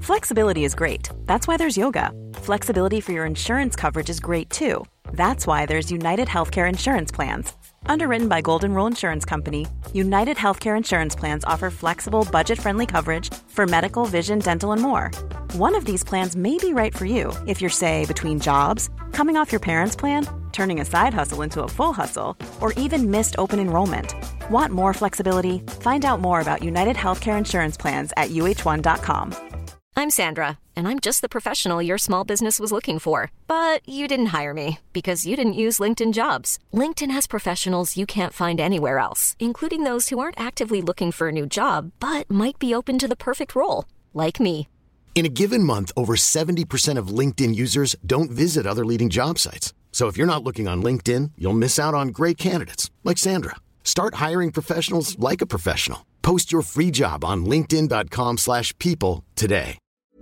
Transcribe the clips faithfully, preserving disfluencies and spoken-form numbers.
Flexibility is great. That's why there's yoga. Flexibility for your insurance coverage is great too. That's why there's United Healthcare Insurance Plans. Underwritten by Golden Rule Insurance Company, United Healthcare Insurance Plans offer flexible, budget-friendly coverage for medical, vision, dental, and more. One of these plans may be right for you if you're, say, between jobs, coming off your parents' plan, turning a side hustle into a full hustle, or even missed open enrollment. Want more flexibility? Find out more about United Healthcare Insurance Plans at U H one dot com. I'm Sandra, and I'm just the professional your small business was looking for. But you didn't hire me because you didn't use LinkedIn Jobs. LinkedIn has professionals you can't find anywhere else, including those who aren't actively looking for a new job, but might be open to the perfect role, like me. In a given month, over seventy percent of LinkedIn users don't visit other leading job sites. So if you're not looking on LinkedIn, you'll miss out on great candidates like Sandra. Start hiring professionals like a professional. Post your free job on linkedin dot com slash people today.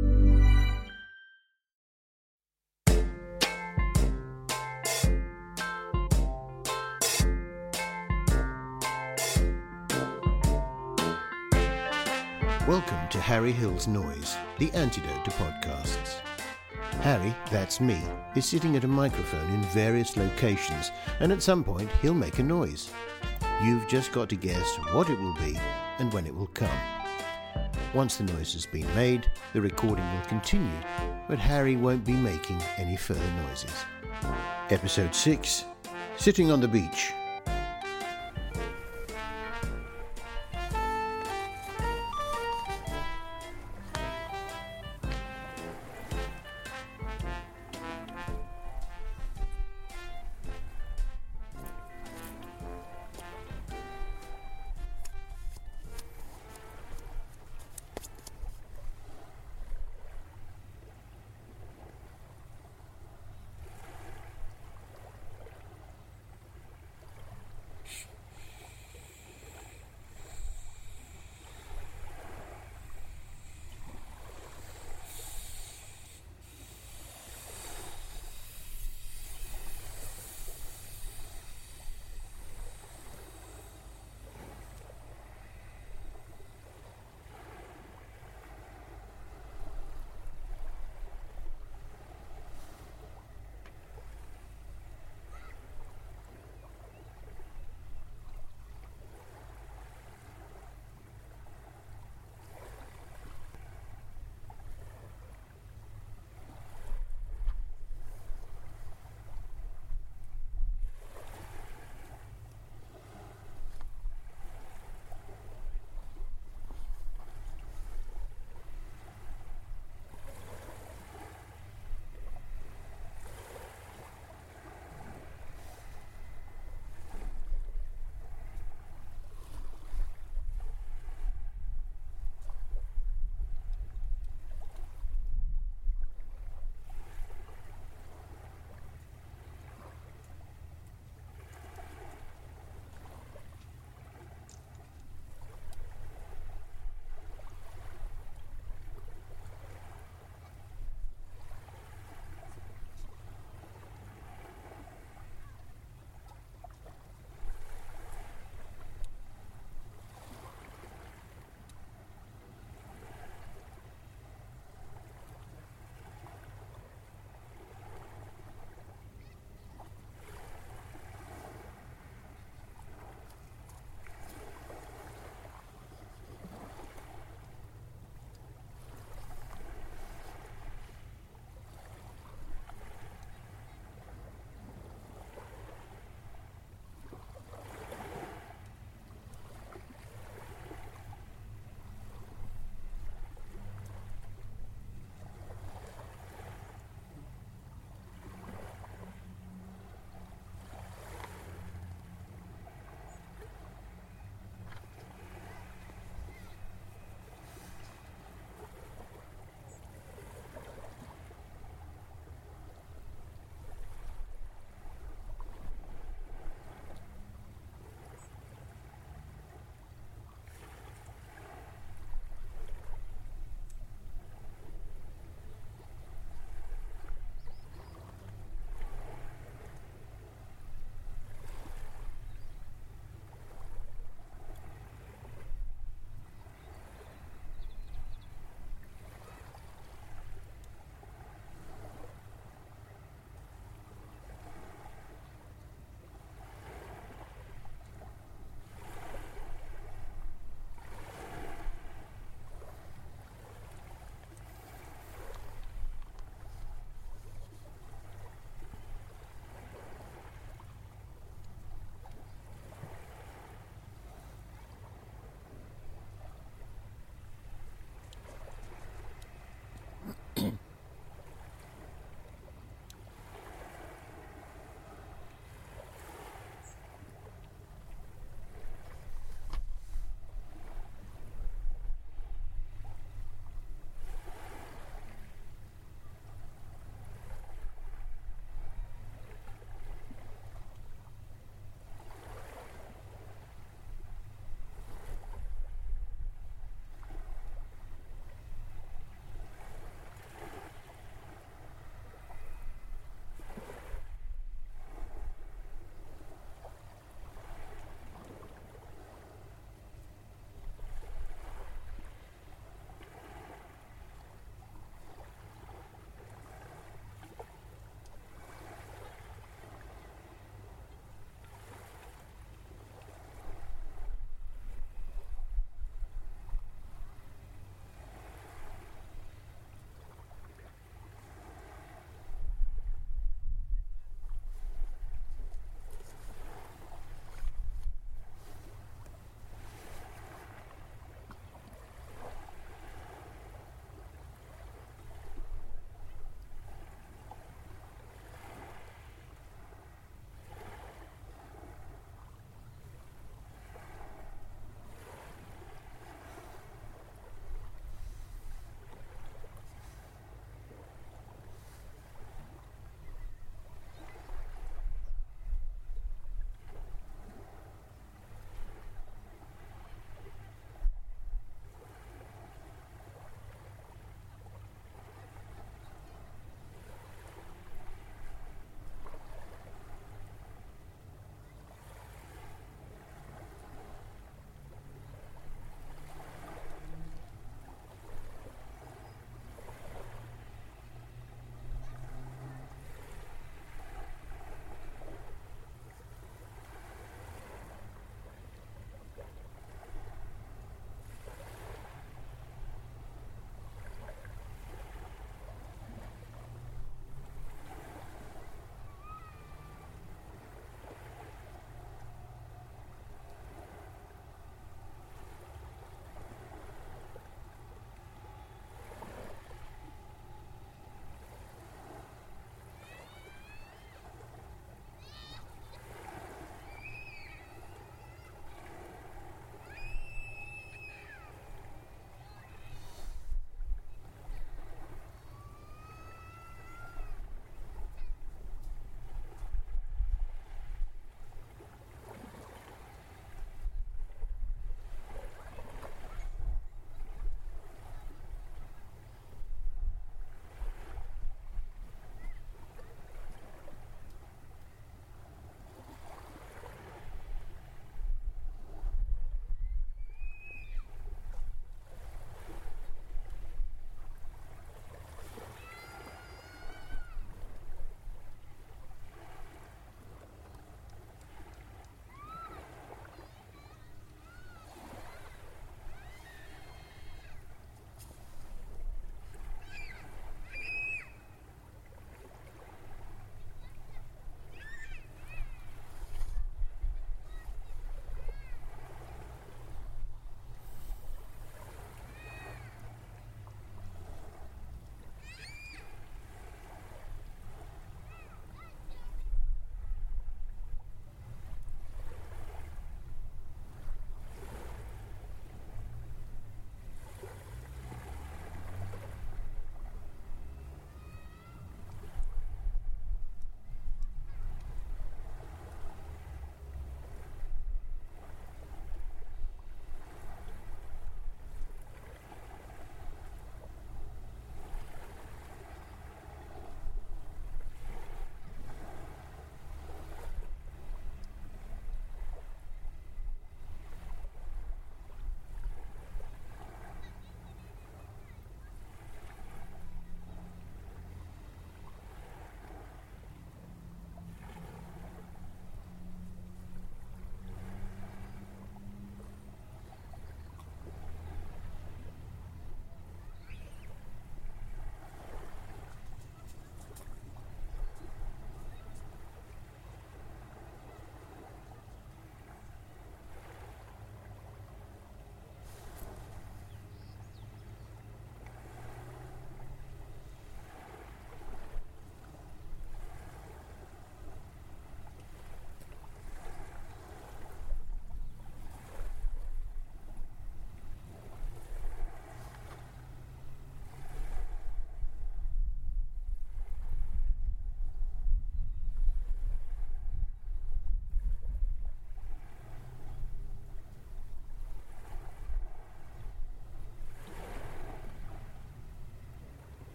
Welcome to Harry Hill's Noise, the antidote to podcasts. Harry, that's me, is sitting at a microphone in various locations, and at some point he'll make a noise. You've just got to guess what it will be and when it will come. Once the noise has been made, the recording will continue, but Harry won't be making any further noises. Episode six, Sitting on the Beach.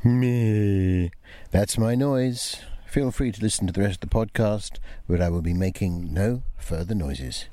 Me. That's my noise. Feel free to listen to the rest of the podcast, where I will be making no further noises.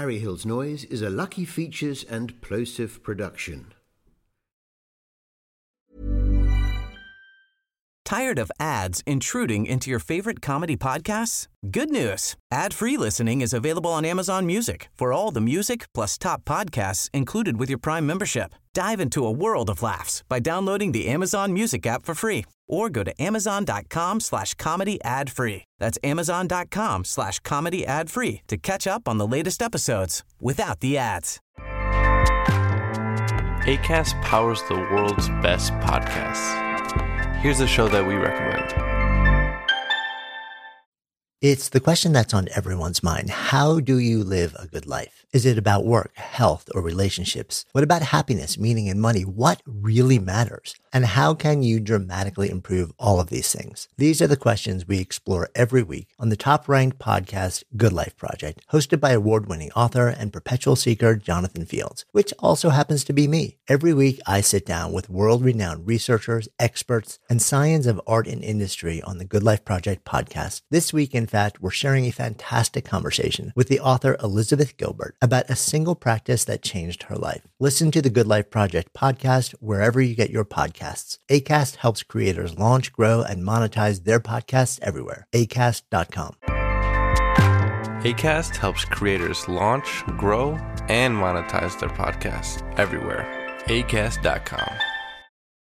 Harry Hill's Noise is a Lucky Features and Plosive production. Tired of ads intruding into your favorite comedy podcasts? Good news. Ad-free listening is available on Amazon Music for all the music plus top podcasts included with your Prime membership. Dive into a world of laughs by downloading the Amazon Music app for free or go to amazon.com slash comedy ad free. That's amazon.com slash comedy ad free to catch up on the latest episodes without the ads. Acast powers the world's best podcasts. Here's a show that we recommend. It's the question that's on everyone's mind. How do you live a good life? Is it about work, health, or relationships? What about happiness, meaning, and money? What really matters? And how can you dramatically improve all of these things? These are the questions we explore every week on the top-ranked podcast, Good Life Project, hosted by award-winning author and perpetual seeker Jonathan Fields, which also happens to be me. Every week, I sit down with world-renowned researchers, experts, and science of art and industry on the Good Life Project podcast. This week, in fact, we're sharing a fantastic conversation with the author Elizabeth Gilbert about a single practice that changed her life. Listen to the Good Life Project podcast wherever you get your podcasts. Acast helps creators launch, grow, and monetize their podcasts everywhere. acast dot com. Acast helps creators launch, grow, and monetize their podcasts everywhere. acast dot com.